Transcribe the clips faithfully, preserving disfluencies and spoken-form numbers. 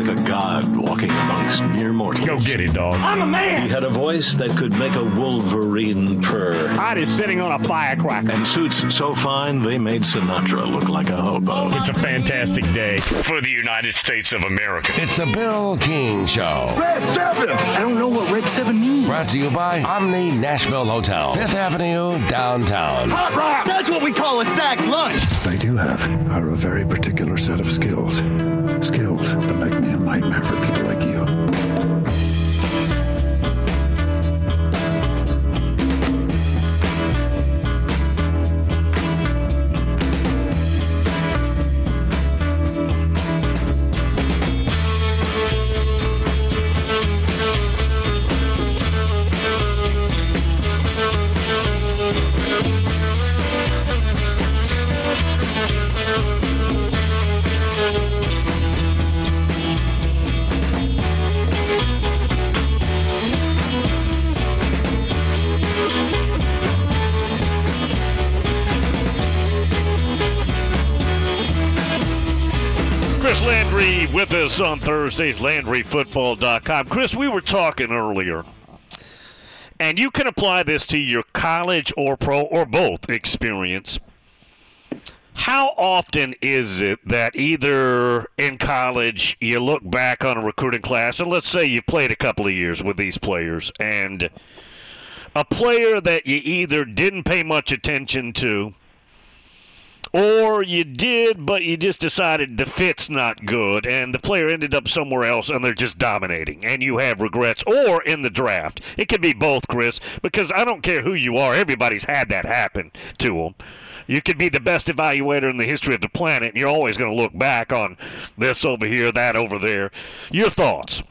like a god walking amongst mere mortals. Go get it, dog. I'm a man. He had a voice that could make a wolverine purr. Hot is sitting on a firecracker. And suits so fine they made Sinatra look like a hobo. It's a fantastic day for the United States of America. It's a Bill King Show. Red seven. I don't know what Red seven means. Brought to you by Omni Nashville Hotel, Fifth Avenue, downtown. Hot rock. That's what we call a sack lunch. They do have are a very particular set of skills. Skills that make me a nightmare for people like you. Chris Landry with us on Thursdays, Landry Football dot com. Chris, we were talking earlier, and you can apply this to your college or pro or both experience. How often is it that either in college you look back on a recruiting class, and let's say you played a couple of years with these players, and a player that you either didn't pay much attention to, or you did, but you just decided the fit's not good, and the player ended up somewhere else, and they're just dominating, and you have regrets, or in the draft. It could be both, Chris, because I don't care who you are. Everybody's had that happen to them. You could be the best evaluator in the history of the planet, and you're always going to look back on this over here, that over there. Your thoughts?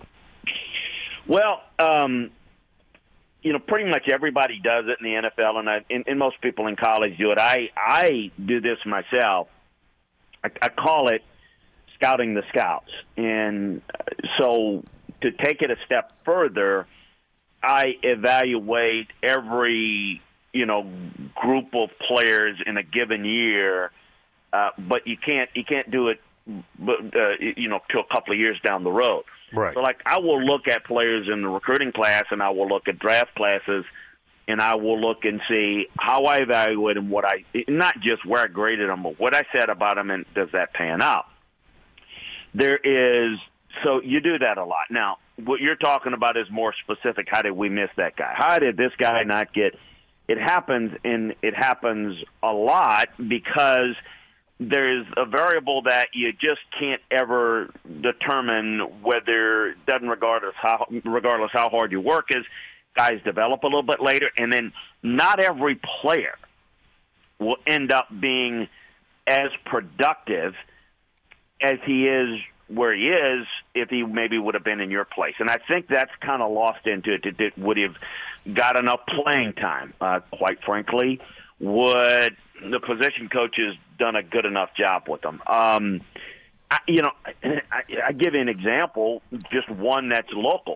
Well, um, you know, pretty much everybody does it in the N F L, and, I, and, and most people in college do it. I I do this myself. I, I call it scouting the scouts. And so to take it a step further, I evaluate every, you know, group of players in a given year, uh, but you can't you can't do it, but uh, you know, till a couple of years down the road. Right. So, like, I will look at players in the recruiting class, and I will look at draft classes, and I will look and see how I evaluate them, what I not just where I graded them, but what I said about them, and does that pan out? There is so you do that a lot. Now, what you're talking about is more specific. How did we miss that guy? How did this guy not get? It happens, and it happens a lot because there's a variable that you just can't ever determine whether, doesn't regardless how regardless how hard you work is, guys develop a little bit later, and then not every player will end up being as productive as he is where he is if he maybe would have been in your place. And I think that's kind of lost into it. It would have got enough playing time, uh, quite frankly. Would the position coaches done a good enough job with them? Um, I, you know, I, I give you an example, just one that's local.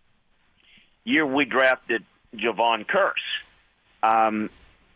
Year we drafted Javon Curse. Um,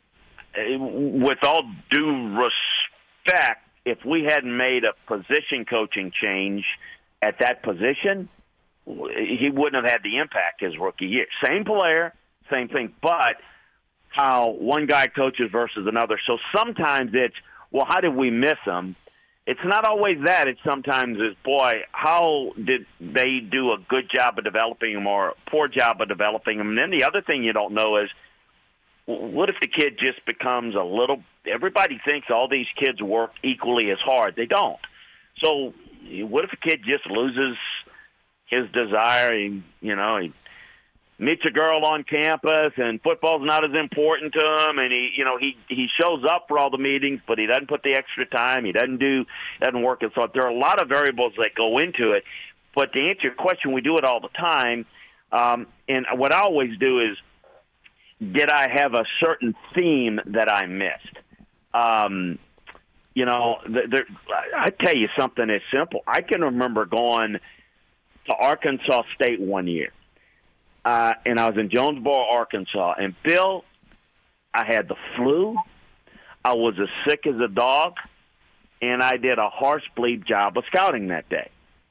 with all due respect, if we hadn't made a position coaching change at that position, he wouldn't have had the impact his rookie year. Same player, same thing, but how one guy coaches versus another. So sometimes it's, well, how did we miss him? It's not always that. It's sometimes is, boy, how did they do a good job of developing him or a poor job of developing him? And then the other thing you don't know is, what if the kid just becomes a little – everybody thinks all these kids work equally as hard. They don't. So what if a kid just loses his desire? He, you know, he meets a girl on campus and football's not as important to him, and he, you know, he, he shows up for all the meetings, but he doesn't put the extra time. He doesn't do – doesn't work. And so there are a lot of variables that go into it. But to answer your question, we do it all the time. Um, and what I always do is, did I have a certain theme that I missed? Um, you know, there, I tell you something as simple. I can remember going to Arkansas State one year, uh, and I was in Jonesboro, Arkansas. And, Bill, I had the flu. I was as sick as a dog, and I did a horse bleep job of scouting that day.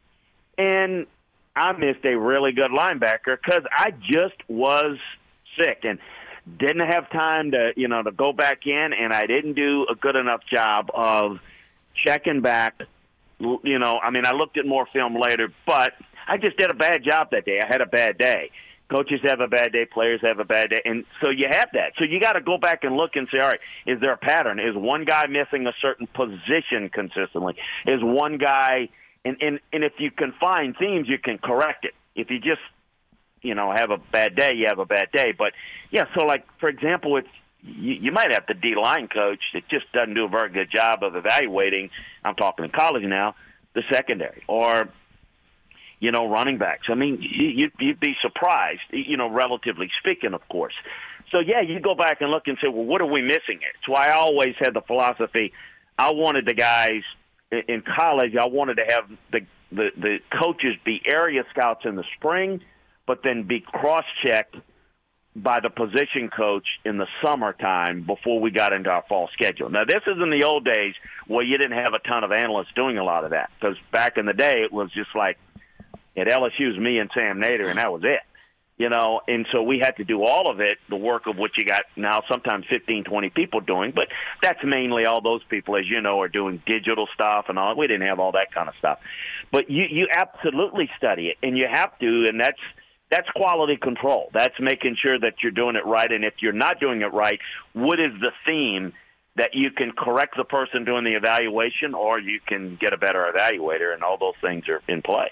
And I missed a really good linebacker because I just was sick and didn't have time to, you know, to go back in, and I didn't do a good enough job of checking back. You know, I mean, I looked at more film later, but I just did a bad job that day. I had a bad day. Coaches have a bad day, players have a bad day, and so you have that. So you got to go back and look and say, all right, is there a pattern? Is one guy missing a certain position consistently? Is one guy and, – and, and if you can find themes, you can correct it. If you just, you know, have a bad day, you have a bad day. But, yeah, so, like, for example, it's, you, you might have the D-line coach that just doesn't do a very good job of evaluating – I'm talking in college now – the secondary or – you know, running backs. I mean, you'd, you'd be surprised, you know, relatively speaking, of course. So, yeah, you go back and look and say, well, what are we missing here? So I always had the philosophy, I wanted the guys in college, I wanted to have the, the, the coaches be area scouts in the spring, but then be cross-checked by the position coach in the summertime before we got into our fall schedule. Now, this is in the old days where you didn't have a ton of analysts doing a lot of that because back in the day it was just like, at L S U, it was me and Sam Nader, and that was it. You know, and so we had to do all of it, the work of which you got now sometimes fifteen, twenty people doing, but that's mainly all those people, as you know, are doing digital stuff and all. We didn't have all that kind of stuff. But you, you absolutely study it, and you have to, and that's that's quality control. That's making sure that you're doing it right, and if you're not doing it right, what is the theme that you can correct the person doing the evaluation or you can get a better evaluator, and all those things are in play.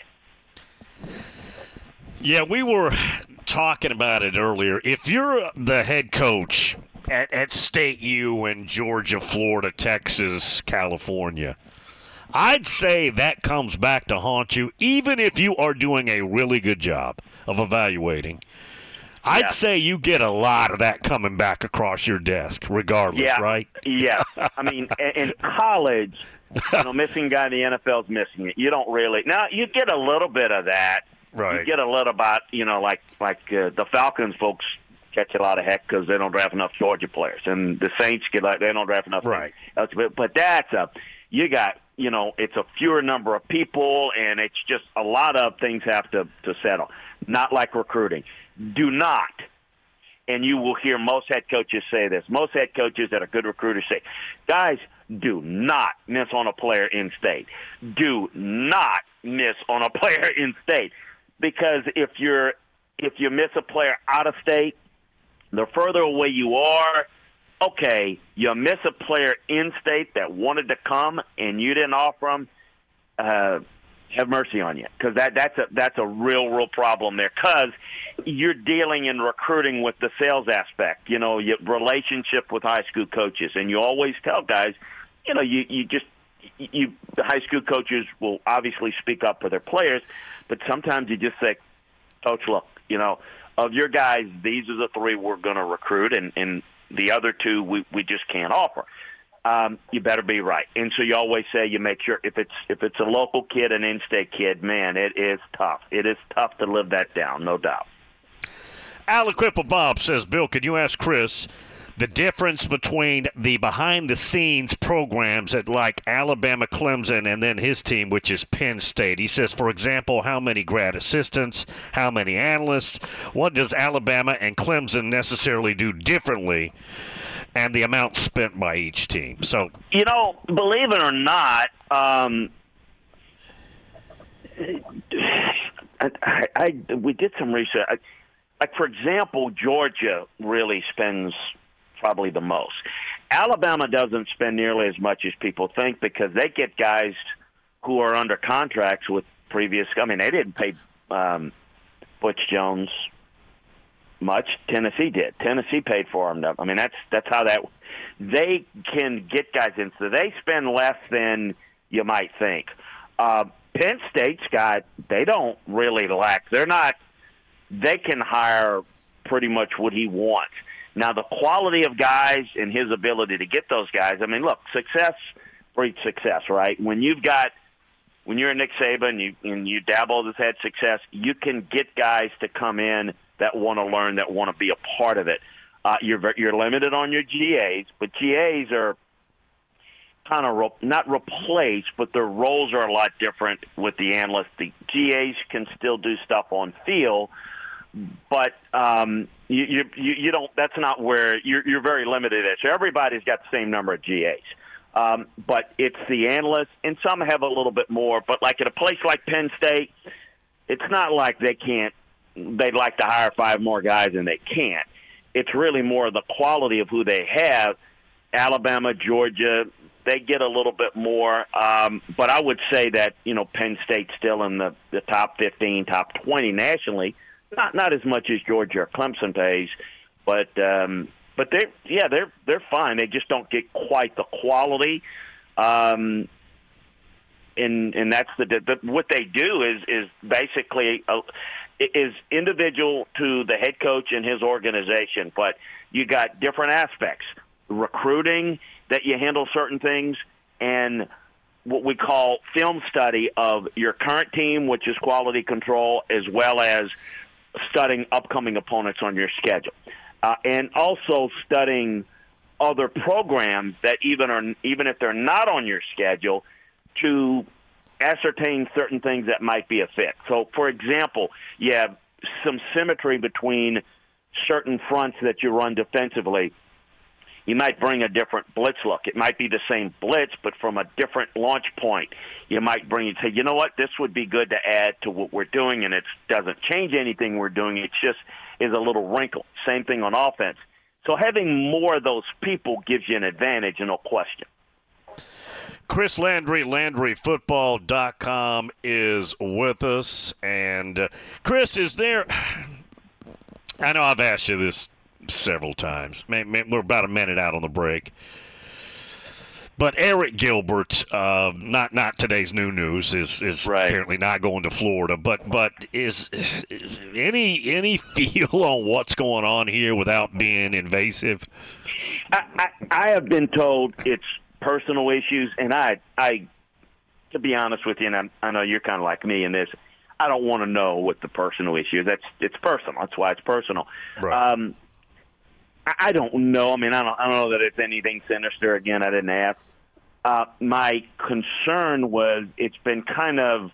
Yeah, we were talking about it earlier. If you're the head coach at, at State U in Georgia, Florida, Texas, California, I'd say that comes back to haunt you, even if you are doing a really good job of evaluating. I'd yeah. say you get a lot of that coming back across your desk, regardless, yeah. right? Yeah. I mean, in college – you know, missing guy in the N F L is missing it. You don't really. Now, you get a little bit of that. Right. You get a little about, you know, like like uh, the Falcons folks catch a lot of heck because they don't draft enough Georgia players. And the Saints get like they don't draft enough. Right. Else. But, but that's a, you got, you know, it's a fewer number of people, and it's just a lot of things have to, to settle. Not like recruiting. Do not. And you will hear most head coaches say this. Most head coaches that are good recruiters say, guys, do not miss on a player in state. Do not miss on a player in state. Because if you're if you miss a player out of state, the further away you are, okay, you miss a player in state that wanted to come and you didn't offer them, uh, have mercy on you, because that, that's a that's a real, real problem there. Because you're dealing in recruiting with the sales aspect, you know, your relationship with high school coaches, and you always tell guys, you know, you you just you the high school coaches will obviously speak up for their players, but sometimes you just say, Coach, look, you know, of your guys, these are the three we're going to recruit, and and the other two we we just can't offer. Um, you better be right. And so you always say you make sure if it's if it's a local kid, an in-state kid, man, it is tough. It is tough to live that down, no doubt. Alan Cripple Bob says, Bill, could you ask Chris the difference between the behind-the-scenes programs at like Alabama, Clemson, and then his team, which is Penn State? He says, for example, how many grad assistants, how many analysts, what does Alabama and Clemson necessarily do differently, and the amount spent by each team. So, you know, believe it or not, um, I, I, I we did some research. I, like, for example, Georgia really spends probably the most. Alabama doesn't spend nearly as much as people think because they get guys who are under contracts with previous – I mean, they didn't pay um, Butch Jones – much. Tennessee did. Tennessee paid for them. I mean, that's that's how that – they can get guys in. So they spend less than you might think. Uh, Penn State's got – they don't really lack. They're not – they can hire pretty much what he wants. Now, the quality of guys and his ability to get those guys – I mean, look, success breeds success, right? When you've got – when you're Nick Saban you, and you dabble has had success, you can get guys to come in – that want to learn, that want to be a part of it. Uh, you're you're limited on your G As, but G As are kind of re- not replaced, but their roles are a lot different with the analysts. The G As can still do stuff on field, but um, you, you you don't. That's not where you're. You're very limited at. So everybody's got the same number of G As, um, but it's the analysts, and some have a little bit more. But like at a place like Penn State, it's not like they can't. They'd like to hire five more guys, and they can't. It's really more the quality of who they have. Alabama, Georgia, they get a little bit more. Um, but I would say that, you know, Penn State's still in the, the top fifteen, top twenty nationally. Not not as much as Georgia or Clemson pays, but um, but they yeah they're they're fine. They just don't get quite the quality. Um, and and that's the, the what they do is is basically a, is individual to the head coach and his organization, but you got different aspects. Recruiting, that you handle certain things, and what we call film study of your current team, which is quality control, as well as studying upcoming opponents on your schedule. Uh, and also studying other programs that even are even if they're not on your schedule, to ascertain certain things that might be a fit. So, for example, you have some symmetry between certain fronts that you run defensively. You might bring a different blitz look. It might be the same blitz, but from a different launch point. You might bring and say, you know what, this would be good to add to what we're doing, and it doesn't change anything we're doing. It just is a little wrinkle. Same thing on offense. So having more of those people gives you an advantage, no question. Chris Landry, Landry Football dot com is with us. And, uh, Chris, is there – I know I've asked you this several times. We're about a minute out on the break. But Eric Gilbert, uh, not not today's new news, is is right. apparently not going to Florida. But but is, is any any feel on what's going on here without being invasive? I, I, I have been told it's personal issues, and I I to be honest with you, and I'm, I know you're kind of like me in this. I don't want to know what the personal issue is. That's it's personal. That's why it's personal. Right. Um, I, I don't know. I mean, I don't I don't know that it's anything sinister. Again, I didn't ask. Uh, my concern was it's been kind of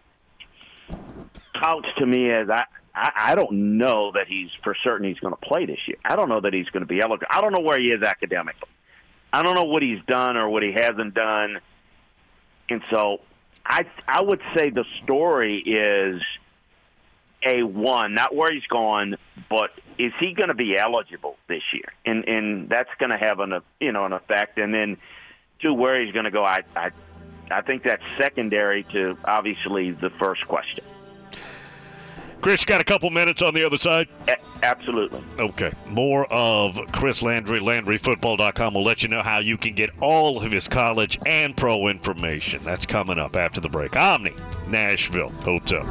couched to me as I, I, I don't know that he's for certain he's going to play this year. I don't know that he's going to be eligible. I don't know where he is academically. I don't know what he's done or what he hasn't done. And so I I would say the story is, A, one, not where he's going, but is he going to be eligible this year? And and that's going to have an you know an effect. And then to where he's going to go, I, I I think that's secondary to, obviously, the first question. Chris, got a couple minutes on the other side? A- absolutely. Okay. More of Chris Landry, Landry Football dot com. We'll let you know how you can get all of his college and pro information. That's coming up after the break. Omni, Nashville Hotel.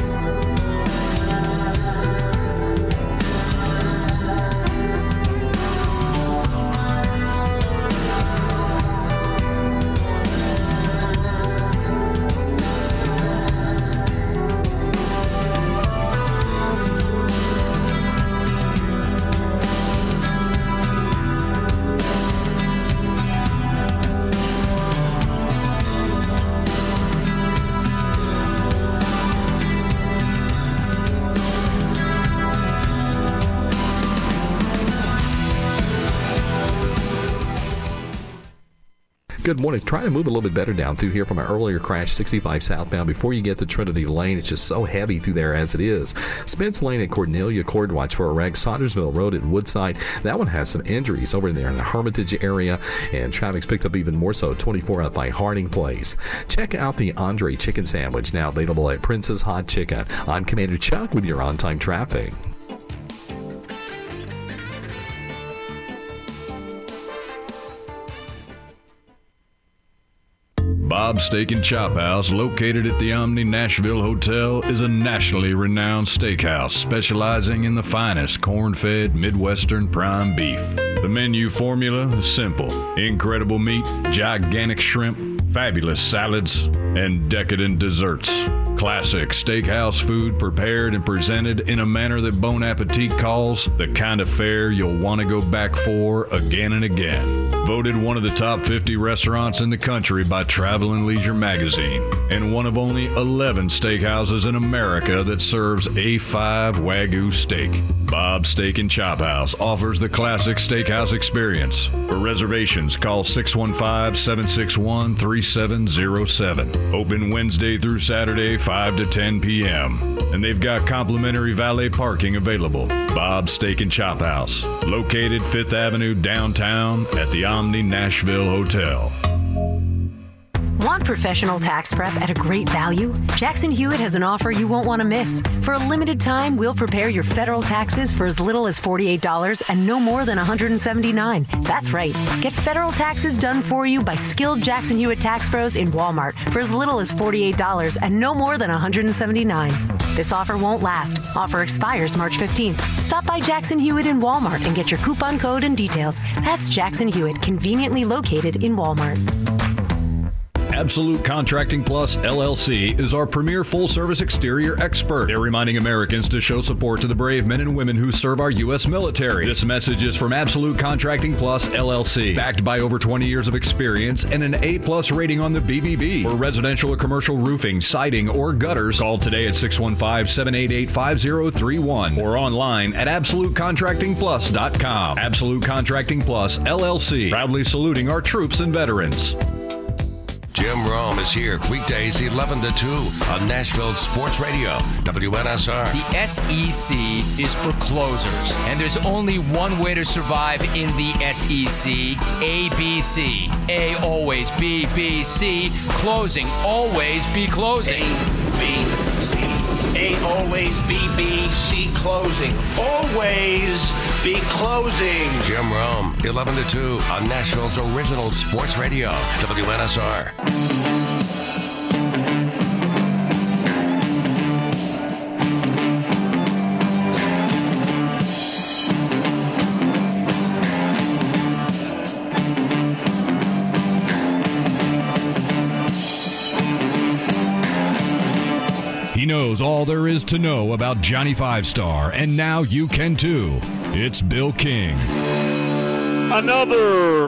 Good morning. Try to move a little bit better down through here from an earlier crash, sixty-five southbound. Before you get to Trinity Lane, it's just so heavy through there as it is. Spence Lane at Cornelia, Cord watch for a wreck. Saundersville Road at Woodside. That one has some injuries over there in the Hermitage area, and traffic's picked up even more so. twenty-four up by Harding Place. Check out the Andre Chicken Sandwich, now available at Prince's Hot Chicken. I'm Commander Chuck with your on-time traffic. Bob's Steak and Chop House, located at the Omni Nashville Hotel, is a nationally renowned steakhouse specializing in the finest corn-fed Midwestern prime beef. The menu formula is simple: incredible meat, gigantic shrimp, fabulous salads, and decadent desserts. Classic steakhouse food prepared and presented in a manner that Bon Appetit calls the kind of fare you'll want to go back for again and again. Voted one of the top fifty restaurants in the country by Travel and Leisure magazine, and one of only eleven steakhouses in America that serves A five Wagyu steak. Bob's Steak and Chop House offers the classic steakhouse experience. For reservations, call six one five, seven six one, three seven zero seven. Open Wednesday through Saturday, five to ten p.m. And they've got complimentary valet parking available. Bob's Steak and Chop House, located Fifth Avenue downtown at the Omni Nashville Hotel. Want professional tax prep at a great value? Jackson Hewitt has an offer you won't want to miss. For a limited time, we'll prepare your federal taxes for as little as forty-eight dollars and no more than one hundred seventy-nine dollars. That's right. Get federal taxes done for you by skilled Jackson Hewitt tax pros in Walmart for as little as forty-eight dollars and no more than one hundred seventy-nine dollars. This offer won't last. Offer expires March fifteenth. Stop by Jackson Hewitt in Walmart and get your coupon code and details. That's Jackson Hewitt, conveniently located in Walmart. Absolute Contracting Plus, L L C, is our premier full-service exterior expert. They're reminding Americans to show support to the brave men and women who serve our U S military. This message is from Absolute Contracting Plus, L L C, backed by over twenty years of experience and an A-plus rating on the B B B. For residential or commercial roofing, siding, or gutters, call today at six one five, seven eight eight, five zero three one or online at absolute contracting plus dot com. Absolute Contracting Plus, L L C, proudly saluting our troops and veterans. Jim Rome is here weekdays eleven to two on Nashville Sports Radio, W N S R. The S E C is for closers, and there's only one way to survive in the S E C, A B C. A always, B, B, C, closing, always be closing. A, B, C. A always, B, B, C, closing. Always be closing. Jim Rome, eleven to two on Nashville's original sports radio, W N S R. He knows all there is to know about Johnny Five Star, and now you can too. It's Bill King. Another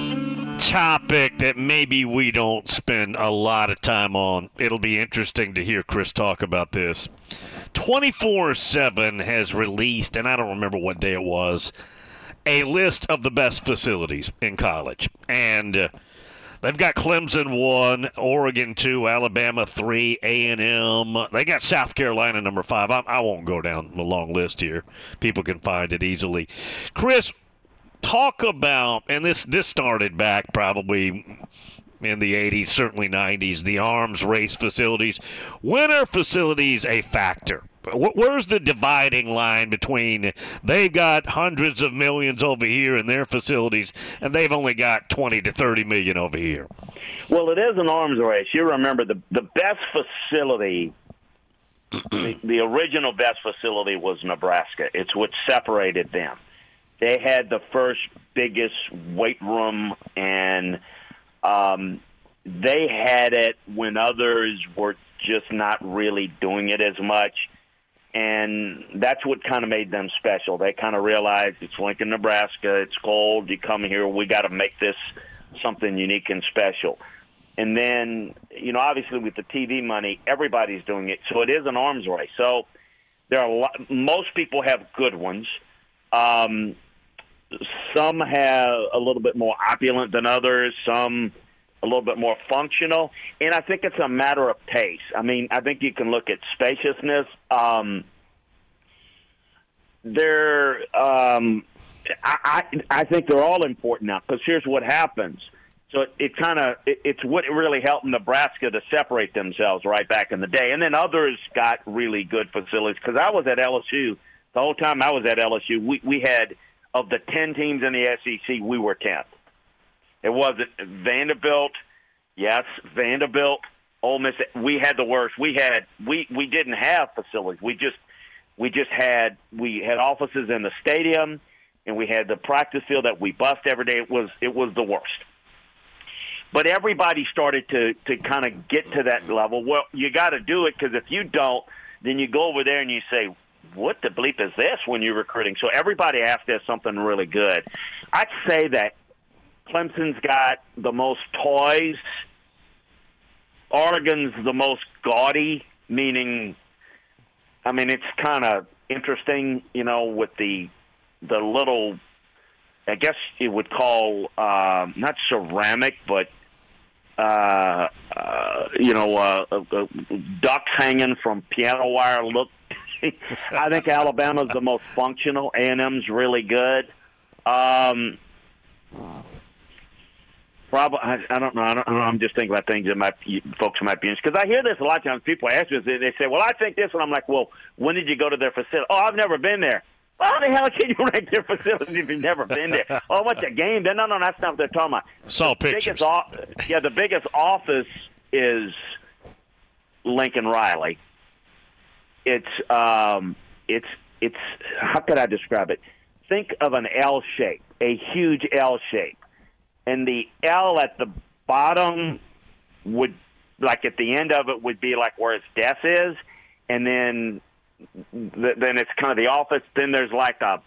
topic that maybe we don't spend a lot of time on. It'll be interesting to hear Chris talk about this. twenty-four seven has released, and I don't remember what day it was, a list of the best facilities in college. And uh, they've got Clemson one, Oregon two, Alabama three, A and M. They got South Carolina number five. I, I won't go down the long list here. People can find it easily. Chris, talk about, and this, this started back probably in the eighties, certainly nineties, the arms race facilities. When are facilities a factor? Where's the dividing line between they've got hundreds of millions over here in their facilities and they've only got twenty to thirty million over here? Well, it is an arms race. You remember the the best facility, the, the original best facility was Nebraska. It's what separated them. They had the first biggest weight room, and um, they had it when others were just not really doing it as much. And that's what kind of made them special. They kind of realized it's Lincoln, Nebraska. It's cold. You come here. We got to make this something unique and special. And then, you know, obviously with the T V money, everybody's doing it. So it is an arms race. So there are a lot, most people have good ones. Um, some have a little bit more opulent than others. Some a little bit more functional, and I think it's a matter of taste. I mean, I think you can look at spaciousness. Um, they're, um, I, I, I think they're all important now, because here's what happens. So it, it kind of it, it's what really helped Nebraska to separate themselves right back in the day, and then others got really good facilities. Because I was at L S U the whole time I was at L S U. We we had of the ten teams in the S E C, we were tenth. It wasn't Vanderbilt. Yes, Vanderbilt, Ole Miss. We had the worst. We had we, we didn't have facilities. We just we just had we had offices in the stadium, and we had the practice field that we bust every day. It was it was the worst. But everybody started to to kind of get to that level. Well, you got to do it, because if you don't, then you go over there and you say, what the bleep is this when you're recruiting? So everybody has to have something really good. I'd say that Clemson's got the most toys. Oregon's the most gaudy, meaning, I mean, it's kind of interesting, you know, with the the little, I guess you would call, uh, not ceramic, but, uh, uh, you know, uh, uh, uh, ducks hanging from piano wire look. I think Alabama's the most functional. A and M's really good. Um, probably, I, I don't know. I don't know. I'm just thinking about things that might folks might be interested. Because I hear this a lot of times. People ask me, they say, "Well, I think this," and I'm like, "Well, when did you go to their facility?" "Oh, I've never been there." "Well, how the hell can you rank their facility if you've never been there?" "Oh, what's a game?" No, no, no, that's not what they're talking about. Saw the pictures. Biggest, yeah, the biggest office is Lincoln Riley. It's um, it's it's how could I describe it? Think of an L shape, a huge L shape, and the L at the bottom would, like at the end of it, would be like where his desk is, and then th- then it's kind of the office. Then there's like a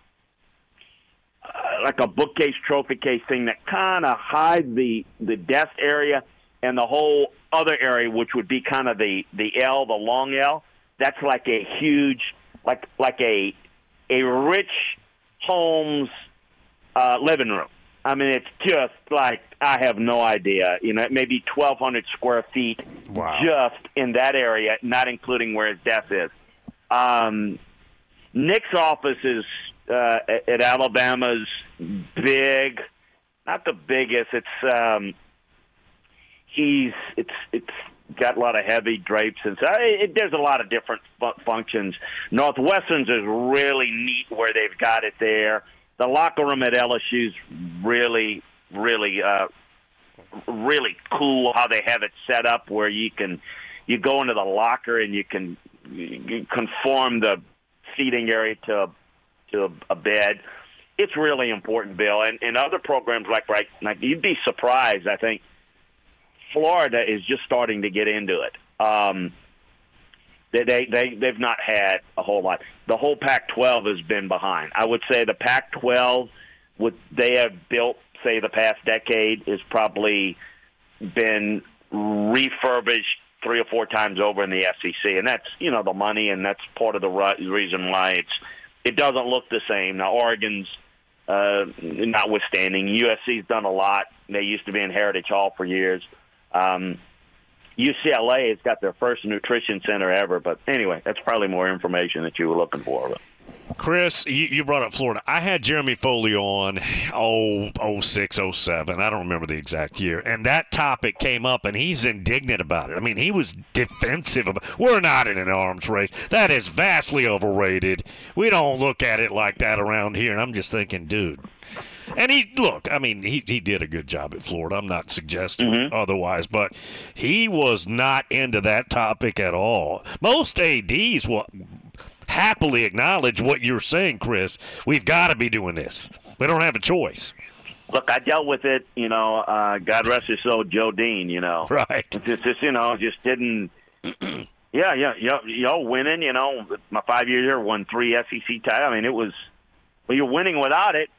uh, like a bookcase, trophy case thing that kind of hides the the desk area, and the whole other area, which would be kind of the the L, the long L. That's like a huge, like like a a rich home's uh, living room. I mean, it's just like, I have no idea. You know, maybe twelve hundred square feet wow. just in that area, not including where his desk is. Um, Nick's office is uh, at Alabama's big, not the biggest. It's um, he's it's it's. got a lot of heavy drapes, and so it, there's a lot of different fu- functions. Northwestern's is really neat where they've got it there. The locker room at L S U's really, really, uh, really cool how they have it set up where you can you go into the locker and you can you conform the seating area to to a, a bed. It's really important, Bill. And, and other programs like right, like you'd be surprised, I think. Florida is just starting to get into it. Um, they, they, they, they've not had a whole lot. The whole Pac twelve has been behind. I would say the Pac twelve, what they have built, say, the past decade, has probably been refurbished three or four times over in the S E C. And that's, you know, the money, and that's part of the reason why it's it doesn't look the same. Now, Oregon's uh, notwithstanding, U S C's done a lot. They used to be in Heritage Hall for years. Um, U C L A has got their first nutrition center ever, but anyway, that's probably more information that you were looking for. Chris, you, you brought up Florida. I had Jeremy Foley on, oh, oh six, oh seven. I don't remember the exact year. And that topic came up, and he's indignant about it. I mean, he was defensive about it. We're not in an arms race. That is vastly overrated. We don't look at it like that around here. And I'm just thinking, dude. And he, look, I mean, he, he did a good job at Florida. I'm not suggesting mm-hmm. otherwise, but he was not into that topic at all. Most A Ds will happily acknowledge what you're saying, Chris. We've got to be doing this. We don't have a choice. Look, I dealt with it, you know, uh, God rest his soul, Joe Dean, you know. Right. It's just, just you know, just didn't – yeah, yeah, y'all, y'all winning, you know. My five years here, won three S E C titles. I mean, it was – well, you're winning without it.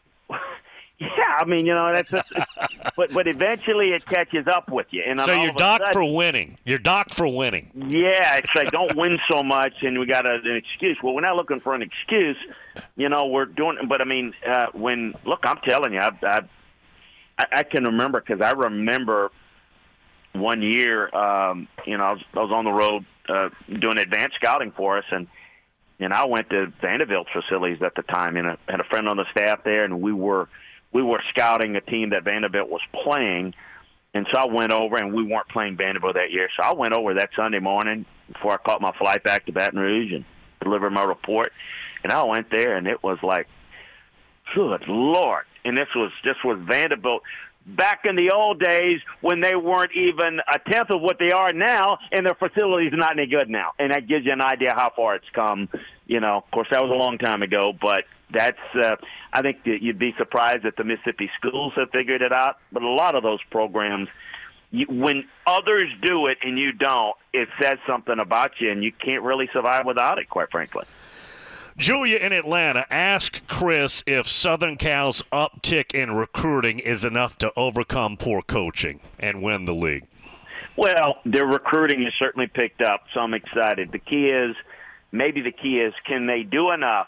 Yeah, I mean, you know, that's just, but but eventually it catches up with you. And so you're docked for winning. You're docked for winning. Yeah, it's like don't win so much, and we got a, an excuse. Well, we're not looking for an excuse. You know, we're doing. But I mean, uh, when look, I'm telling you, I I, I can remember because I remember one year. Um, you know, I was, I was on the road uh, doing advanced scouting for us, and. And I went to Vanderbilt's facilities at the time, and I had a friend on the staff there, and we were we were scouting a team that Vanderbilt was playing. And so I went over, and we weren't playing Vanderbilt that year. So I went over that Sunday morning before I caught my flight back to Baton Rouge and delivered my report. And I went there, and it was like, good Lord. And this was this was Vanderbilt back in the old days when they weren't even a tenth of what they are now, and their facility's not any good now. And that gives you an idea how far it's come. You know, of course, that was a long time ago, but that's uh, I think that you'd be surprised that the Mississippi schools have figured it out. But a lot of those programs, you, when others do it and you don't, it says something about you, and you can't really survive without it, quite frankly. Julia in Atlanta, ask Chris if Southern Cal's uptick in recruiting is enough to overcome poor coaching and win the league. Well, their recruiting has certainly picked up, so I'm excited. The key is, maybe the key is, can they do enough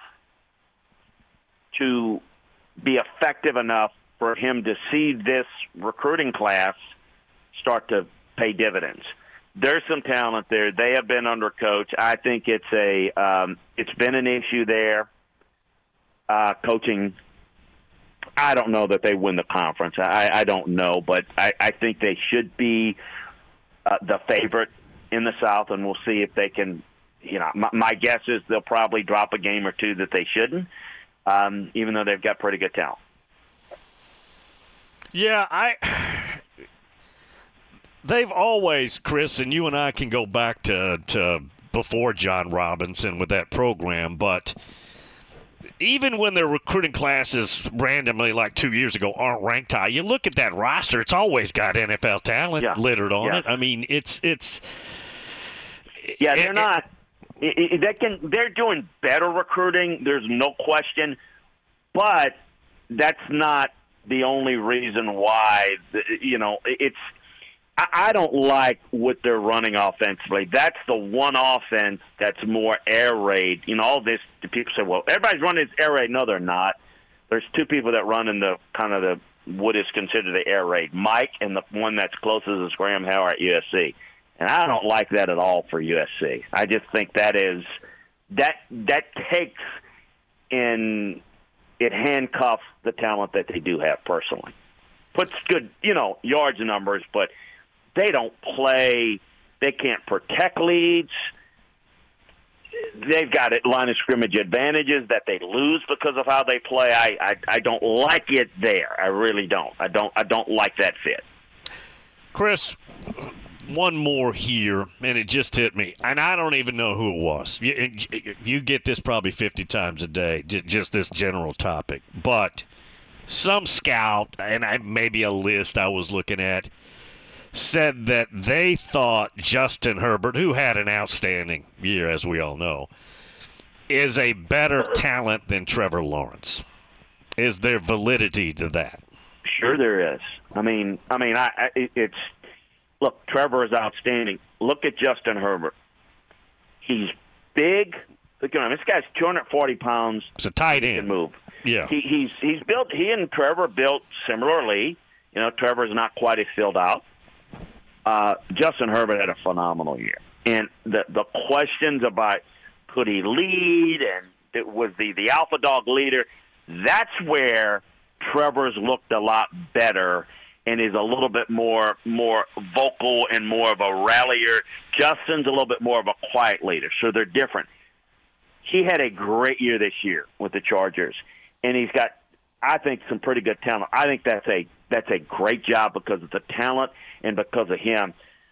to be effective enough for him to see this recruiting class start to pay dividends? There's some talent there. They have been undercoached. I think it's a um, it's been an issue there. Uh, coaching, I don't know that they win the conference. I, I don't know, but I, I think they should be uh, the favorite in the South, and we'll see if they can. You know, my, my guess is they'll probably drop a game or two that they shouldn't, um, even though they've got pretty good talent. Yeah, I. They've always, Chris, and you and I can go back to, to before John Robinson with that program, but even when their recruiting classes randomly, like two years ago, aren't ranked high, you look at that roster, it's always got N F L talent yeah. littered on yeah. it. I mean, it's it's. Yeah, they're it, not. It, it, they can. They're doing better recruiting. There's no question, but that's not the only reason why. You know, it's. I don't like what they're running offensively. That's the one offense that's more air raid. You know, all this, people say, well, everybody's running this air raid. No, they're not. There's two people that run in the kind of the what is considered the air raid, Mike, and the one that's closest is Graham Howard at U S C. And I don't like that at all for U S C. I just think that is that that takes in it handcuffs the talent that they do have personally. Puts good, you know, yards numbers, but they don't play. They can't protect leads. They've got it line of scrimmage advantages that they lose because of how they play. I, I I don't like it there. I really don't. I don't. I don't like that fit. Chris, one more here, and it just hit me, and I don't even know who it was. You, you get this probably fifty times a day, just this general topic. But some scout, and I, maybe a list I was looking at, said that they thought Justin Herbert, who had an outstanding year, as we all know, is a better talent than Trevor Lawrence. Is there validity to that? Sure there is. I mean, I mean, I, I it's look, Trevor is outstanding. Look at Justin Herbert. He's big. Look at him. This guy's two hundred forty pounds. It's a tight end. He can move. Yeah. He, he's he's built. He and Trevor built similarly. You know, Trevor's not quite as filled out. Uh, Justin Herbert had a phenomenal year, and the the questions about could he lead and it was the the alpha dog leader. That's where Trevor's looked a lot better and is a little bit more more vocal and more of a rallier. Justin's a little bit more of a quiet leader, so they're different. He had a great year this year with the Chargers, and he's got, I think, some pretty good talent. I think that's a that's a great job because of the talent and because of him.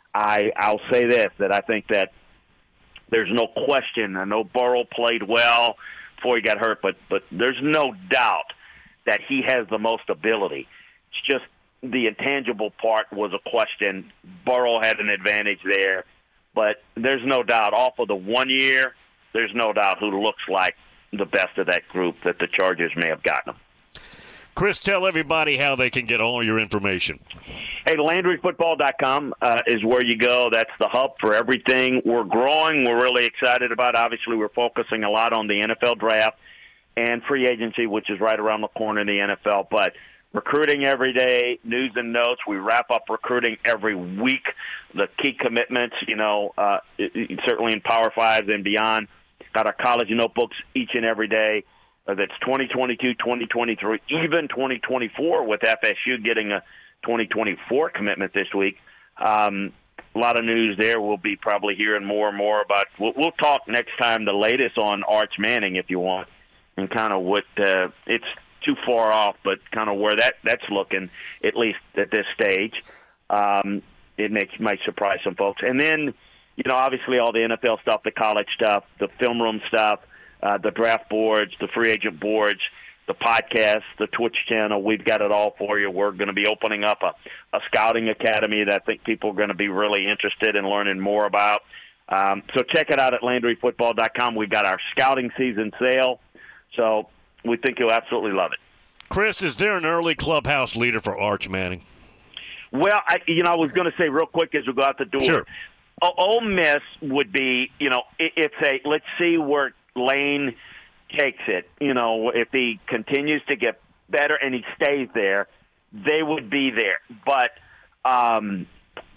I I'll say this, that I think that there's no question. I know Burrow played well before he got hurt, but but there's no doubt that he has the most ability. It's just the intangible part was a question. Burrow had an advantage there, but there's no doubt off of the one year, there's no doubt who looks like the best of that group that the Chargers may have gotten them. Chris, tell everybody how they can get all your information. Hey, Landry Football dot com uh, is where you go. That's the hub for everything. We're growing. We're really excited about it. Obviously, we're focusing a lot on the N F L draft and free agency, which is right around the corner in the N F L. But recruiting every day, news and notes. We wrap up recruiting every week. The key commitments, you know, uh, it, it, certainly in Power Fives and beyond. Got our college notebooks each and every day. Uh, that's twenty twenty-two, twenty twenty-three, even twenty twenty-four with F S U getting a twenty twenty-four commitment this week. Um, a lot of news there. We'll be probably hearing more and more about we'll, – we'll talk next time the latest on Arch Manning if you want and kind of what uh, – it's too far off, but kind of where that, that's looking, at least at this stage. Um, it makes might surprise some folks. And then, you know, obviously all the N F L stuff, the college stuff, the film room stuff, Uh, the draft boards, the free agent boards, the podcast, the Twitch channel. We've got it all for you. We're going to be opening up a, a scouting academy that I think people are going to be really interested in learning more about. Um, so check it out at Landry Football dot com. We've got our scouting season sale, so we think you'll absolutely love it. Chris, is there an early clubhouse leader for Arch Manning? Well, I, you know, I was going to say real quick as we go out the door. Sure. O- Ole Miss would be, you know, it, it's a let's see where Lane takes it. You know, if he continues to get better and he stays there, they would be there. But um,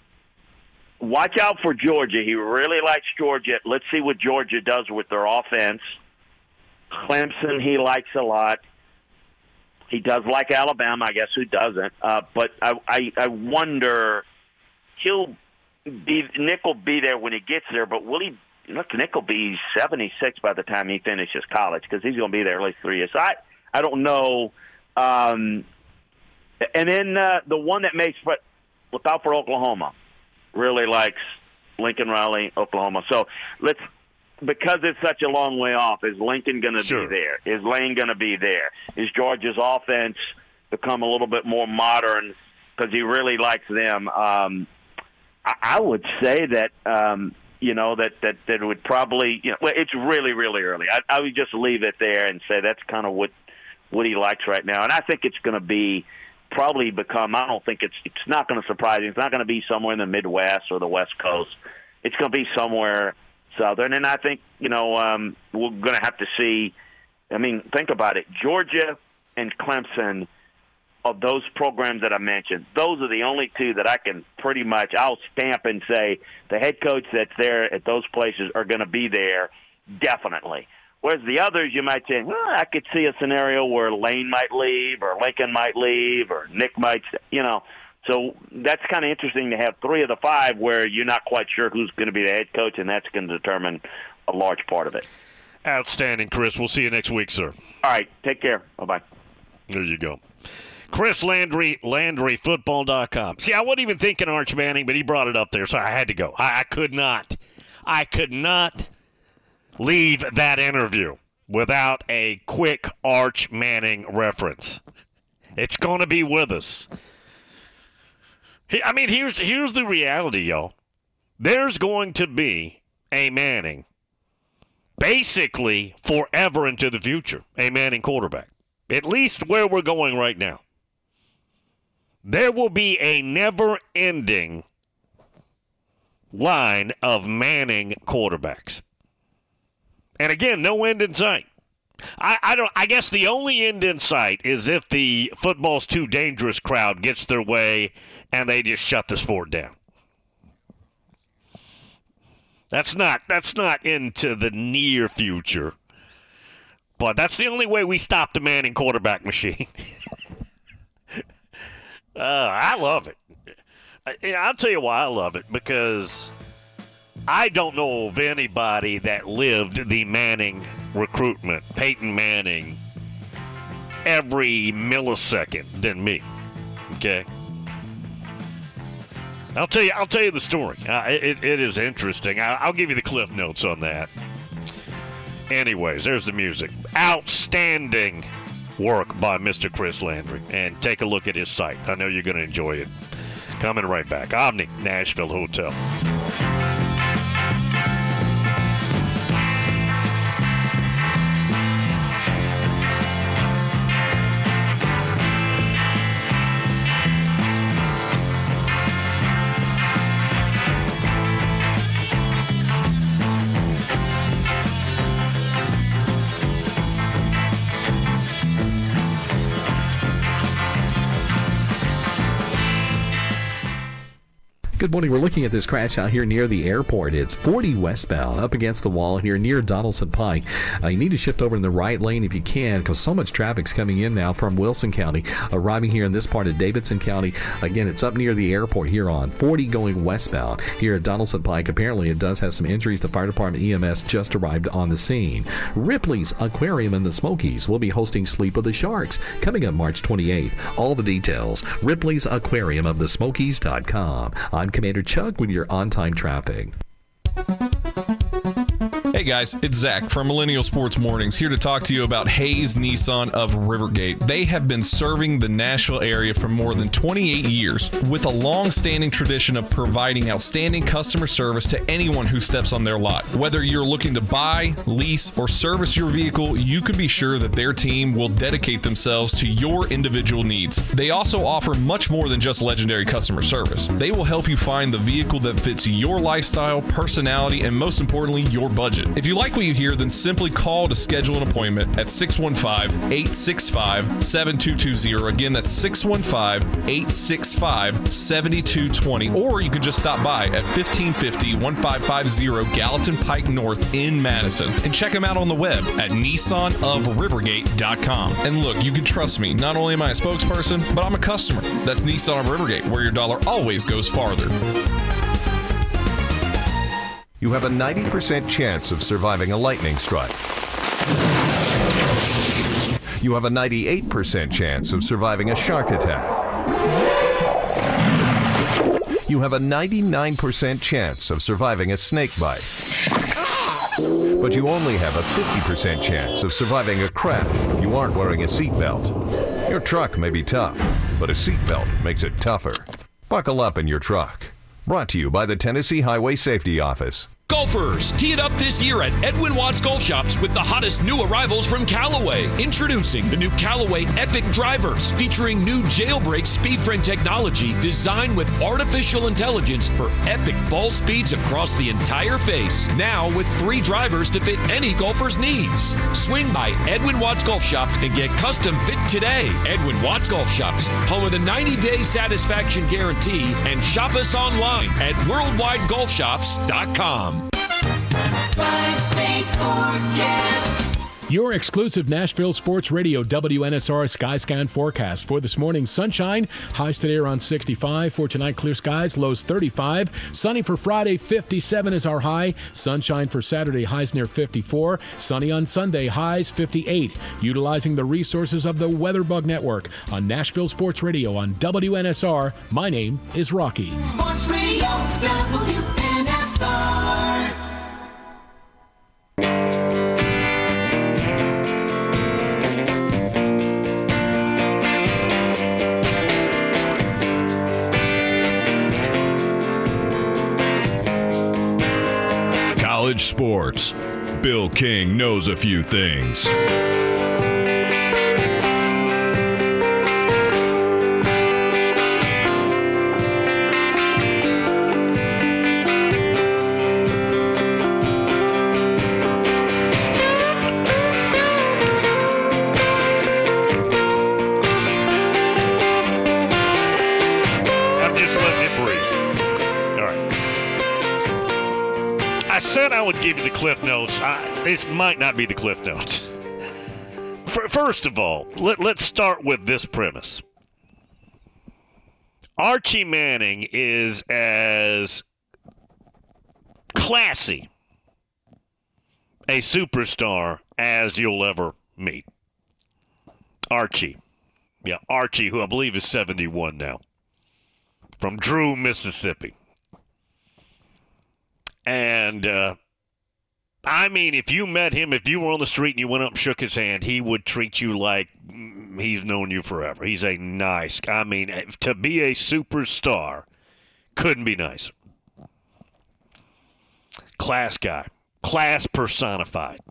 watch out for Georgia. He really likes Georgia. Let's see what Georgia does with their offense. Clemson, he likes a lot. He does like Alabama, I guess. Who doesn't? Uh, but I, I, I wonder, he'll be Nick will be there when he gets there. But will he? Look, Nick will be seventy-six by the time he finishes college because he's going to be there at least three years. So I, I don't know. Um, and then uh, the one that makes, but look out for Oklahoma. Really likes Lincoln Riley, Oklahoma. So let's. Because it's such a long way off, is Lincoln going to sure. be there? Is Lane going to be there? Is Georgia's offense become a little bit more modern because he really likes them? Um, I, I would say that, um, you know, that, that, that would probably, you know, well, it's really, really early. I, I would just leave it there and say that's kind of what, what he likes right now. And I think it's going to be probably become, I don't think it's, it's not going to surprise you. It's not going to be somewhere in the Midwest or the West Coast. It's going to be somewhere Southern, and I think, you know, um, we're going to have to see. I mean, think about it. Georgia and Clemson, of those programs that I mentioned, those are the only two that I can pretty much, I'll stamp and say the head coach that's there at those places are going to be there, definitely. Whereas the others, you might say, well, I could see a scenario where Lane might leave or Lincoln might leave or Nick might, you know. So that's kind of interesting to have three of the five where you're not quite sure who's going to be the head coach, and that's going to determine a large part of it. Outstanding, Chris. We'll see you next week, sir. All right. Take care. Bye-bye. There you go. Chris Landry, Landry Football dot com. See, I wasn't even thinking Arch Manning, but he brought it up there, so I had to go. I, I could not. I could not leave that interview without a quick Arch Manning reference. It's going to be with us. I mean, here's here's the reality, y'all. There's going to be a Manning basically forever into the future, a Manning quarterback, at least where we're going right now. There will be a never-ending line of Manning quarterbacks. And again, no end in sight. I, I don't. I guess the only end in sight is if the football's too dangerous crowd gets their way and they just shut the sport down. That's not. That's not into the near future. But that's the only way we stop the Manning quarterback machine. uh, I love it. I, I'll tell you why I love it, because I don't know of anybody that lived the Manning recruitment, Peyton Manning, every millisecond than me. Okay, I'll tell you. I'll tell you the story. Uh, it, it is interesting. I, I'll give you the cliff notes on that. Anyways, there's the music. Outstanding work by Mister Chris Landry, and take a look at his site. I know you're going to enjoy it. Coming right back. Omni Nashville Hotel. Good morning. We're looking at this crash out here near the airport. It's forty westbound up against the wall here near Donaldson Pike. Uh, you need to shift over in the right lane if you can, because so much traffic's coming in now from Wilson County, arriving here in this part of Davidson County. Again, it's up near the airport here on forty going westbound here at Donaldson Pike. Apparently, it does have some injuries. The fire department E M S just arrived on the scene. Ripley's Aquarium in the Smokies will be hosting Sleep of the Sharks coming up March twenty-eighth. All the details, Ripley's Aquarium of the Smokies dot com. I'm Commander Chuck with your on-time traffic. Hey guys, it's Zach from Millennial Sports Mornings here to talk to you about Hayes Nissan of Rivergate. They have been serving the Nashville area for more than twenty-eight years with a long-standing tradition of providing outstanding customer service to anyone who steps on their lot. Whether you're looking to buy, lease, or service your vehicle, you can be sure that their team will dedicate themselves to your individual needs. They also offer much more than just legendary customer service. They will help you find the vehicle that fits your lifestyle, personality, and most importantly, your budget. If you like what you hear, then simply call to schedule an appointment at six one five, eight six five, seven two two zero. Again, that's six one five, eight six five, seven two two zero. Or you can just stop by at fifteen fifty, fifteen fifty Gallatin Pike North in Madison and check them out on the web at nissan of rivergate dot com. And look, you can trust me. Not only am I a spokesperson, but I'm a customer. That's Nissan of Rivergate, where your dollar always goes farther. You have a ninety percent chance of surviving a lightning strike. You have a ninety-eight percent chance of surviving a shark attack. You have a ninety-nine percent chance of surviving a snake bite. But you only have a fifty percent chance of surviving a crash if you aren't wearing a seatbelt. Your truck may be tough, but a seatbelt makes it tougher. Buckle up in your truck. Brought to you by the Tennessee Highway Safety Office. Golfers, tee it up this year at Edwin Watts Golf Shops with the hottest new arrivals from Callaway. Introducing the new Callaway Epic Drivers, featuring new jailbreak speed frame technology designed with artificial intelligence for epic ball speeds across the entire face. Now with three drivers to fit any golfer's needs. Swing by Edwin Watts Golf Shops and get custom fit today. Edwin Watts Golf Shops, home of the ninety-day satisfaction guarantee, and shop us online at worldwide golf shops dot com. Five-state forecast. Your exclusive Nashville Sports Radio W N S R Skyscan forecast for this morning. Sunshine, highs today around sixty-five. For tonight, clear skies, lows thirty-five. Sunny for Friday, fifty-seven is our high. Sunshine for Saturday, highs near fifty-four. Sunny on Sunday, highs fifty-eight. Utilizing the resources of the Weatherbug Network on Nashville Sports Radio on W N S R. My name is Rocky. Sports Radio W N S R. College sports. Bill King knows a few things. I said I would give you the Cliff Notes. I, this might not be the Cliff Notes. First of all, let, let's start with this premise. Archie Manning is as classy a superstar as you'll ever meet. Archie. Yeah, Archie, who I believe is seventy-one now. From Drew, Mississippi. And, uh, I mean, if you met him, if you were on the street and you went up and shook his hand, he would treat you like he's known you forever. He's a nice, I mean, to be a superstar, couldn't be nicer. Class guy. Class personified.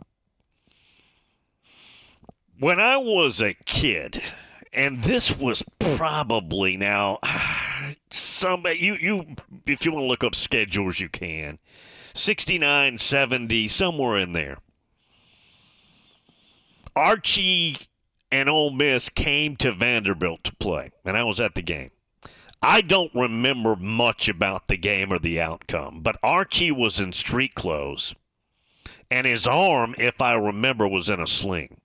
When I was a kid, and this was probably now, somebody, you, you, if you want to look up schedules, you can. sixty-nine, seventy, somewhere in there. Archie and Ole Miss came to Vanderbilt to play, and I was at the game. I don't remember much about the game or the outcome, but Archie was in street clothes, and his arm, if I remember, was in a sling.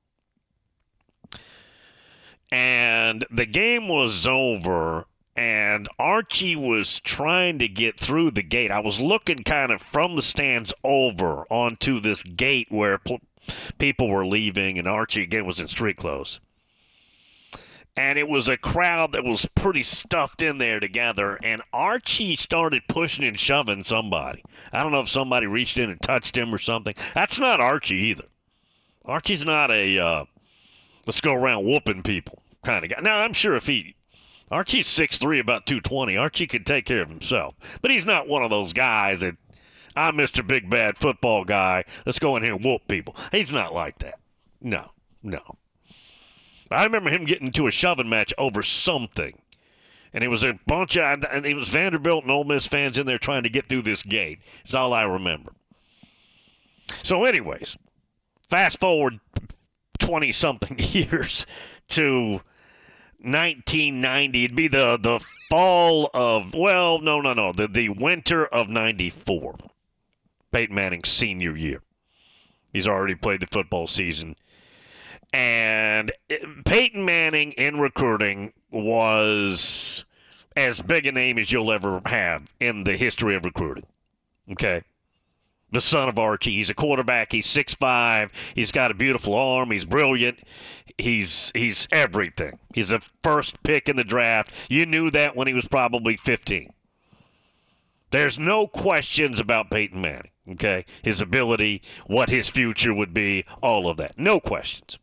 And the game was over, and Archie was trying to get through the gate. I was looking kind of from the stands over onto this gate where pl- people were leaving, and Archie, again, was in street clothes. And it was a crowd that was pretty stuffed in there together, and Archie started pushing and shoving somebody. I don't know if somebody reached in and touched him or something. That's not Archie either. Archie's not a uh, let's go around whooping people kind of guy. Now, I'm sure if he – Archie's six three, about two twenty. Archie could take care of himself. But he's not one of those guys that, I'm Mister Big Bad Football Guy, let's go in here and whoop people. He's not like that. No, no. I remember him getting into a shoving match over something. And it was a bunch of, and it was Vanderbilt and Ole Miss fans in there trying to get through this gate. That's all I remember. So anyways, fast forward twenty-something years to nineteen ninety. It'd be the, the fall of, well, no, no, no, the, the winter of ninety-four. Peyton Manning's senior year. He's already played the football season. And Peyton Manning in recruiting was as big a name as you'll ever have in the history of recruiting. Okay? The son of Archie. He's a quarterback. He's six five. He's got a beautiful arm. He's brilliant. He's he's everything. He's a first pick in the draft. You knew that when he was probably fifteen. There's no questions about Peyton Manning. Okay? His ability, what his future would be, all of that. No questions.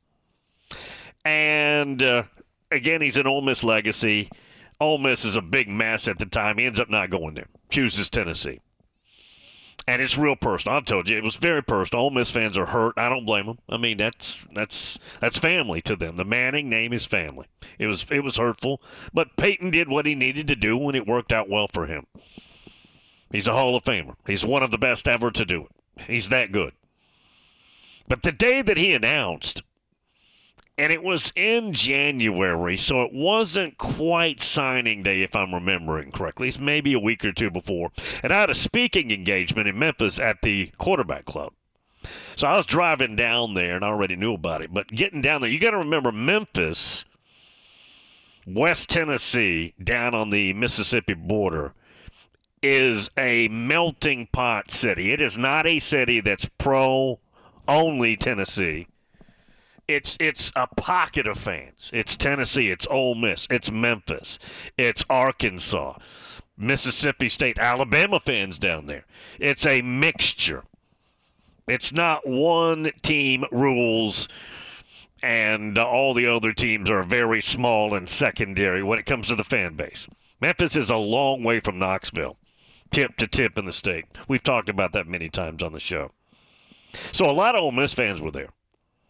And, uh, again, he's an Ole Miss legacy. Ole Miss is a big mess at the time. He ends up not going there. Chooses Tennessee. And it's real personal. I've told you, it was very personal. Ole Miss fans are hurt. I don't blame them. I mean, that's that's that's family to them. The Manning name is family. It was it was hurtful. But Peyton did what he needed to do when it worked out well for him. He's a Hall of Famer. He's one of the best ever to do it. He's that good. But the day that he announced, and it was in January, so it wasn't quite signing day, if I'm remembering correctly. It's maybe a week or two before. And I had a speaking engagement in Memphis at the quarterback club. So I was driving down there, and I already knew about it. But getting down there, you got to remember Memphis, West Tennessee, down on the Mississippi border, is a melting pot city. It is not a city that's pro-only Tennessee. It's it's a pocket of fans. It's Tennessee. It's Ole Miss. It's Memphis. It's Arkansas, Mississippi State, Alabama fans down there. It's a mixture. It's not one team rules and uh, all the other teams are very small and secondary when it comes to the fan base. Memphis is a long way from Knoxville, tip to tip in the state. We've talked about that many times on the show. So a lot of Ole Miss fans were there.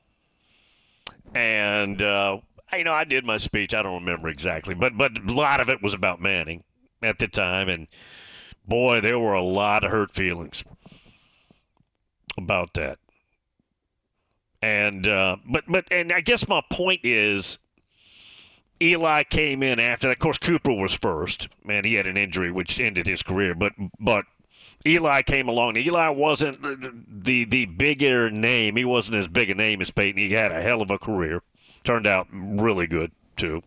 And, uh, you know, I did my speech. I don't remember exactly. But, but a lot of it was about Manning at the time. And, boy, there were a lot of hurt feelings about that. And, uh, but, but, and I guess my point is Eli came in after that. Of course, Cooper was first. Man, he had an injury which ended his career. But, but Eli came along. Eli wasn't the, the the bigger name. He wasn't as big a name as Peyton. He had a hell of a career. Turned out really good, too.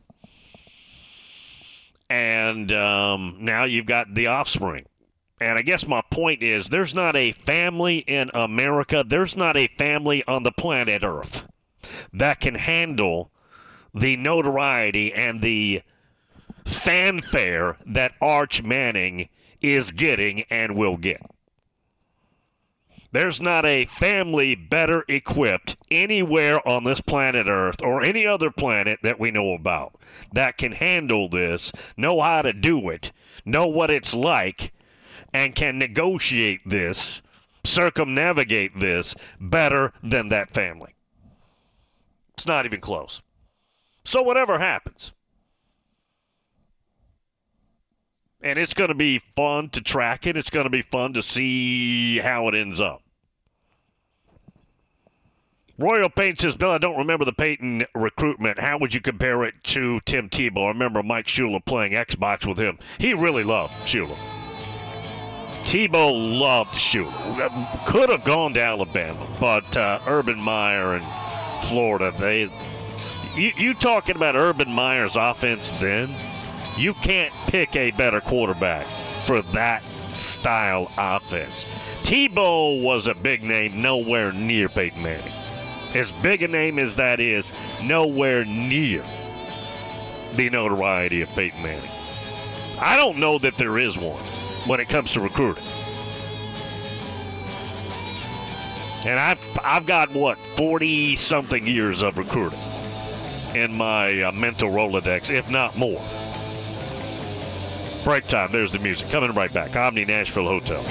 And um, now you've got the offspring. And I guess my point is there's not a family in America, there's not a family on the planet Earth that can handle the notoriety and the fanfare that Arch Manning is getting and will get. There's not a family better equipped anywhere on this planet Earth or any other planet that we know about that can handle this, know how to do it, know what it's like, and can negotiate this, circumnavigate this better than that family. It's not even close. So whatever happens, and it's going to be fun to track it. It's going to be fun to see how it ends up. Royal Payne says, Bill, I don't remember the Peyton recruitment. How would you compare it to Tim Tebow? I remember Mike Shula playing Xbox with him. He really loved Shula. Tebow loved Shula. Could have gone to Alabama, but uh, Urban Meyer and Florida, they... You, you talking about Urban Meyer's offense then? You can't pick a better quarterback for that style offense. Tebow was a big name, nowhere near Peyton Manning. As big a name as that is, nowhere near the notoriety of Peyton Manning. I don't know that there is one when it comes to recruiting. And I've, I've got, what, forty-something years of recruiting in my uh, mental Rolodex, if not more. Break time. There's the music. Coming right back. Omni Nashville Hotel.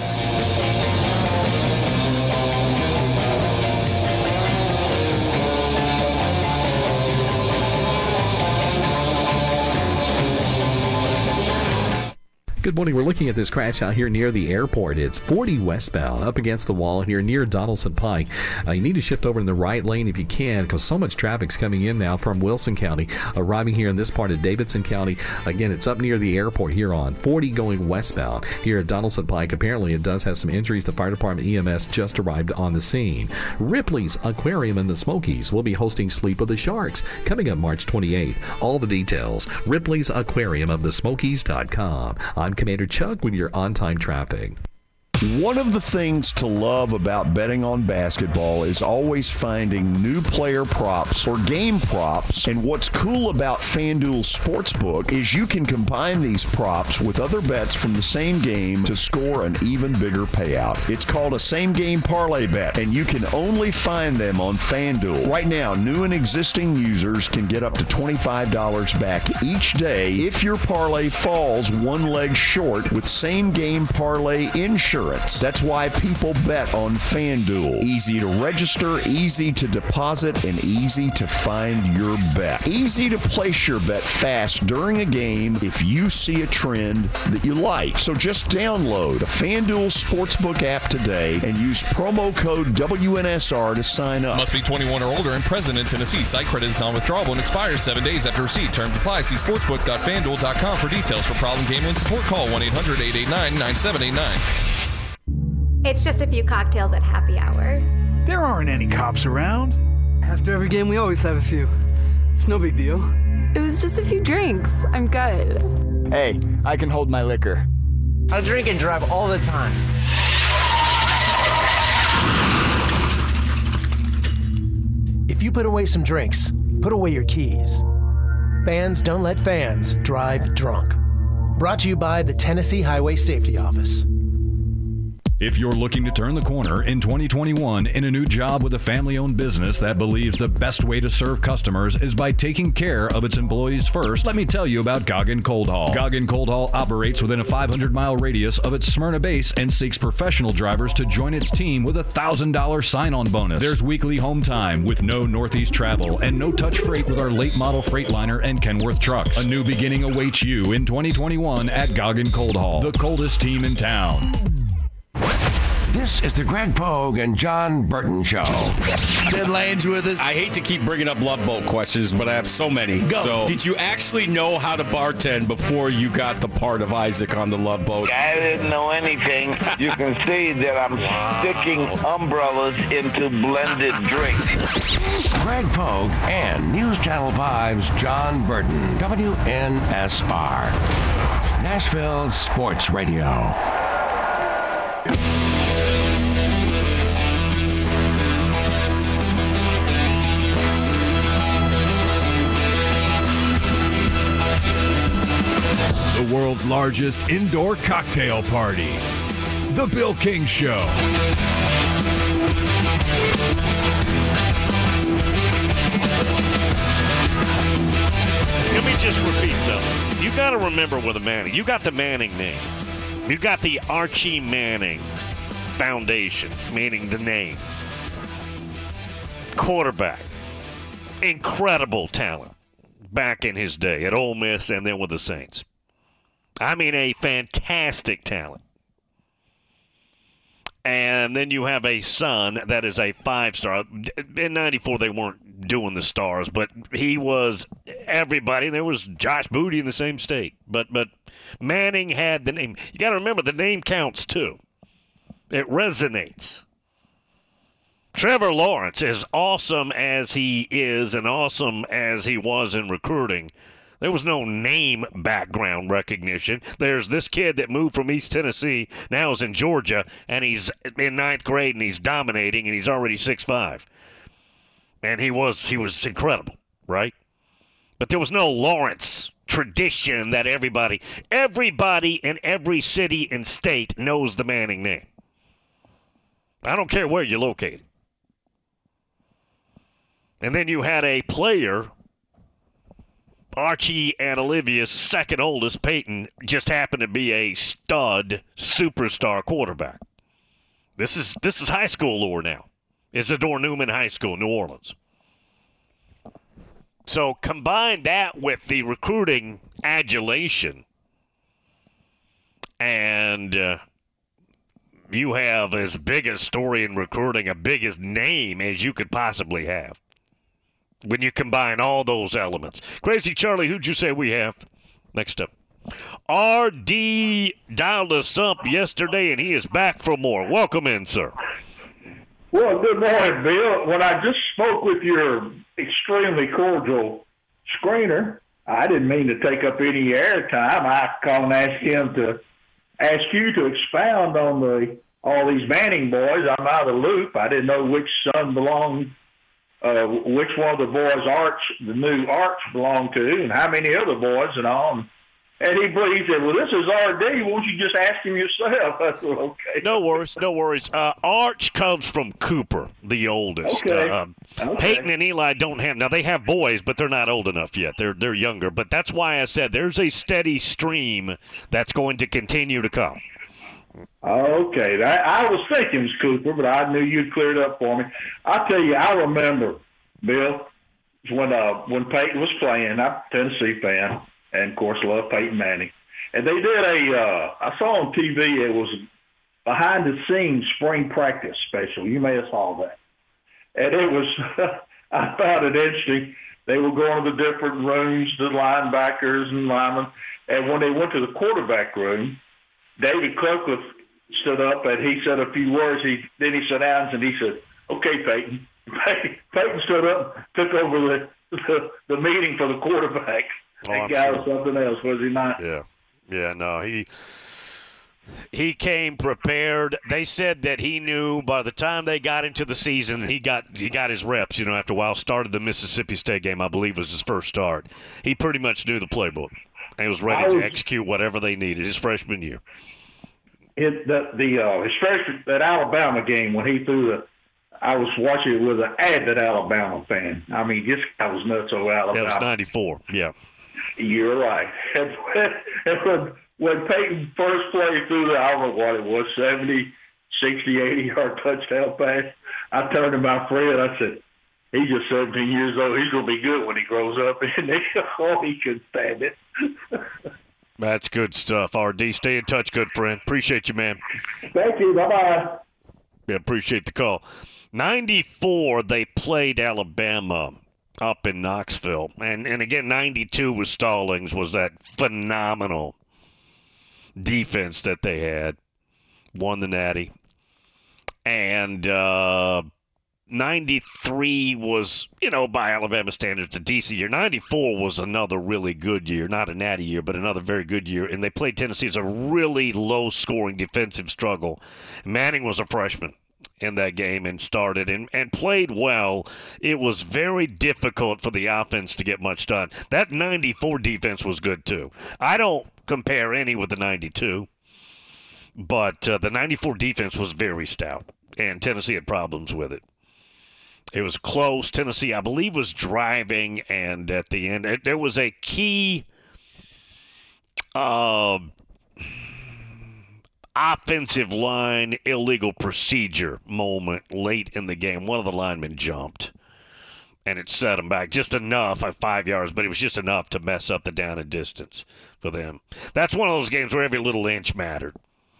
Good morning. We're looking at this crash out here near the airport. It's forty westbound up against the wall here near Donaldson Pike. Uh, you need to shift over in the right lane if you can because so much traffic's coming in now from Wilson County, arriving here in this part of Davidson County. Again, it's up near the airport here on forty going westbound here at Donaldson Pike. Apparently, it does have some injuries. The fire department E M S just arrived on the scene. Ripley's Aquarium in the Smokies will be hosting Sleep with the Sharks coming up March twenty-eighth. All the details, Ripley's Aquarium of the Smokies dot com. I'm Commander Chuck with your on-time traffic. One of the things to love about betting on basketball is always finding new player props or game props. And what's cool about FanDuel Sportsbook is you can combine these props with other bets from the same game to score an even bigger payout. It's called a same-game parlay bet, and you can only find them on FanDuel. Right now, new and existing users can get up to twenty-five dollars back each day if your parlay falls one leg short with same-game parlay insurance. That's why people bet on FanDuel. Easy to register, easy to deposit, and easy to find your bet. Easy to place your bet fast during a game if you see a trend that you like. So just download the FanDuel Sportsbook app today and use promo code W N S R to sign up. Must be twenty-one or older and present in Tennessee. Site credit is non-withdrawable and expires seven days after receipt. Terms apply. See sportsbook dot fan duel dot com for details. For problem gambling support, call one eight hundred eight eight nine nine seven eight nine. It's just a few cocktails at happy hour. There aren't any cops around. After every game, we always have a few. It's no big deal. It was just a few drinks. I'm good. Hey, I can hold my liquor. I drink and drive all the time. If you put away some drinks, put away your keys. Fans don't let fans drive drunk. Brought to you by the Tennessee Highway Safety Office. If you're looking to turn the corner in twenty twenty-one in a new job with a family-owned business that believes the best way to serve customers is by taking care of its employees first, let me tell you about Goggin Cold Haul. Goggin Cold Haul operates within a five hundred mile radius of its Smyrna base and seeks professional drivers to join its team with a one thousand dollars sign-on bonus. There's weekly home time with no Northeast travel and no-touch freight with our late model Freightliner and Kenworth trucks. A new beginning awaits you in twenty twenty-one at Goggin Cold Haul, the coldest team in town. This is the Greg Pogue and John Burton Show. Ted Lane's with us. I hate to keep bringing up Love Boat questions, but I have so many. Go. So, did you actually know how to bartend before you got the part of Isaac on the Love Boat? I didn't know anything. You can see that I'm wow. sticking umbrellas into blended drinks. Greg Pogue and News Channel five's John Burton, W N S R, Nashville Sports Radio. The world's largest indoor cocktail party, The Bill King Show. Let me just repeat something. You got to remember with a Manning, you got the Manning name. You got the Archie Manning Foundation, meaning the name. Quarterback. Incredible talent back in his day at Ole Miss and then with the Saints. I mean, a fantastic talent. And then you have a son that is a five-star. In ninety-four, they weren't doing the stars, but he was everybody. There was Josh Booty in the same state. But but Manning had the name. You got to remember, the name counts, too. It resonates. Trevor Lawrence, as awesome as he is and awesome as he was in recruiting, there was no name background recognition. There's this kid that moved from East Tennessee, now is in Georgia, and he's in ninth grade, and he's dominating, and he's already six five. And he was he was incredible, right? But there was no Lawrence tradition that everybody, everybody in every city and state knows the Manning name. I don't care where you're located. And then you had a player, Archie and Olivia's second oldest, Peyton, just happened to be a stud superstar quarterback. This is this is high school lore now. Isidore Newman High School, New Orleans. So combine that with the recruiting adulation, and uh, you have as big a story in recruiting, a biggest name as you could possibly have when you combine all those elements. Crazy Charlie, who'd you say we have? Next up. R D dialed us up yesterday, and he is back for more. Welcome in, sir. Well, good morning, Bill. When I just spoke with your extremely cordial screener, I didn't mean to take up any airtime. I called and asked him to ask you to expound on the all these Manning boys. I'm out of the loop. I didn't know which son belonged, uh, which one of the boys Arch, the new Arch belonged to, and how many other boys and all. And he, he said, well, this is R D. Won't you just ask him yourself? I said, okay. No worries, no worries. Uh, Arch comes from Cooper, the oldest. Okay. Uh, okay. Peyton and Eli don't have – now, they have boys, but they're not old enough yet. They're they're younger. But that's why I said there's a steady stream that's going to continue to come. Okay. I, I was thinking it was Cooper, but I knew you'd clear it up for me. I'll tell you, I remember, Bill, when uh, when Peyton was playing. I'm a Tennessee fan. And, of course, love Peyton Manning. And they did a, uh, I saw on T V, it was behind-the-scenes spring practice special. You may have saw that. And it was, I found it interesting. They were going to the different rooms, the linebackers and linemen. And when they went to the quarterback room, David Cutcliffe stood up and he said a few words. He Then he sat down and he said, okay, Peyton. Peyton stood up, took over the, the, the meeting for the quarterback. Oh, that I'm guy sure. was something else, was he not? Yeah. Yeah, no, he he came prepared. They said that he knew by the time they got into the season, he got he got his reps, you know, after a while, started the Mississippi State game, I believe was his first start. He pretty much knew the playbook. And he was ready was, to execute whatever they needed his freshman year. It, the the uh, his freshman, that Alabama game when he threw the, I was watching it with an avid Alabama fan. I mean, this guy was nuts over Alabama. That was ninety-four, yeah. You're right. And when, and when, when Peyton first played through the, I don't know what it was, seventy, sixty, eighty-yard touchdown pass, I turned to my friend. I said, he's just seventeen years old. He's going to be good when he grows up. And they, oh, he couldn't stand it. That's good stuff, R D. Stay in touch, good friend. Appreciate you, man. Thank you. Bye-bye. Yeah, appreciate the call. ninety-four, they played Alabama up in Knoxville. And, and again, ninety-two with Stallings was that phenomenal defense that they had. Won the Natty. And uh, ninety-three was, you know, by Alabama standards, a decent year. ninety-four was another really good year. Not a Natty year, but another very good year. And they played Tennessee. It's a really low-scoring defensive struggle. Manning was a freshman in that game and started and, and played well. It was very difficult for the offense to get much done. That ninety-four defense was good, too. I don't compare any with the ninety-two, but uh, the ninety-four defense was very stout, and Tennessee had problems with it. It was close. Tennessee, I believe, was driving, and at the end, it, there was a key uh, offensive line illegal procedure moment late in the game. One of the linemen jumped, and it set them back just enough, like five yards, but it was just enough to mess up the down and distance for them. That's one of those games where every little inch mattered.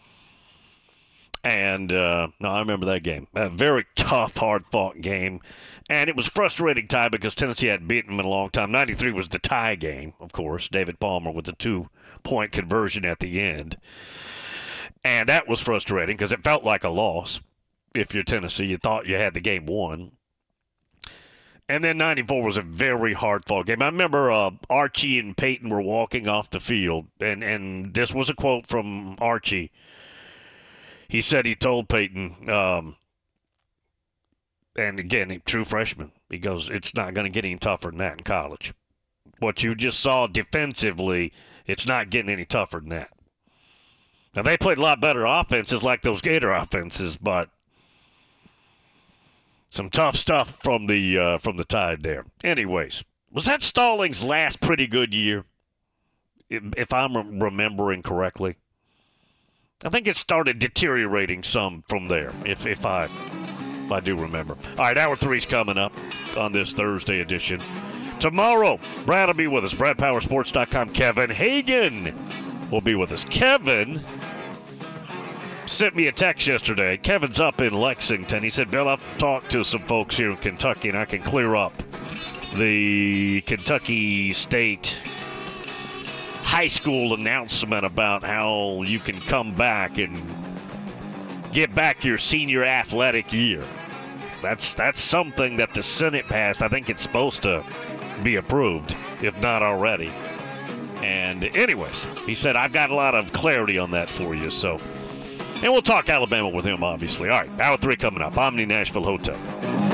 And, uh, no, I remember that game. A very tough, hard-fought game. And it was frustrating tie because Tennessee hadn't beaten them in a long time. ninety-three was the tie game, of course. David Palmer with the two-point conversion at the end. And that was frustrating because it felt like a loss. If you're Tennessee, you thought you had the game won. And then ninety-four was a very hard-fought game. I remember uh, Archie and Peyton were walking off the field, and, and this was a quote from Archie. He said he told Peyton, um, and again, true freshman, he goes, it's not going to get any tougher than that in college. what you just saw defensively, it's not getting any tougher than that. Now, they played a lot better offenses like those Gator offenses, but some tough stuff from the uh, from the Tide there. Anyways, was that Stallings' last pretty good year, if I'm remembering correctly? I think it started deteriorating some from there, if if I if I do remember. All right, hour three's coming up on this Thursday edition. Tomorrow, Brad will be with us. Brad Power Sports dot com. Kevin Hagan will be with us. Kevin sent me a text yesterday. Kevin's up in Lexington. He said, Bill, I've talked to some folks here in Kentucky, and I can clear up the Kentucky State high school announcement about how you can come back and get back your senior athletic year. That's that's something that the Senate passed. I think it's supposed to be approved, if not already. And anyways, he said, I've got a lot of clarity on that for you. So, and we'll talk Alabama with him, obviously. All right, hour three coming up. Omni Nashville Hotel.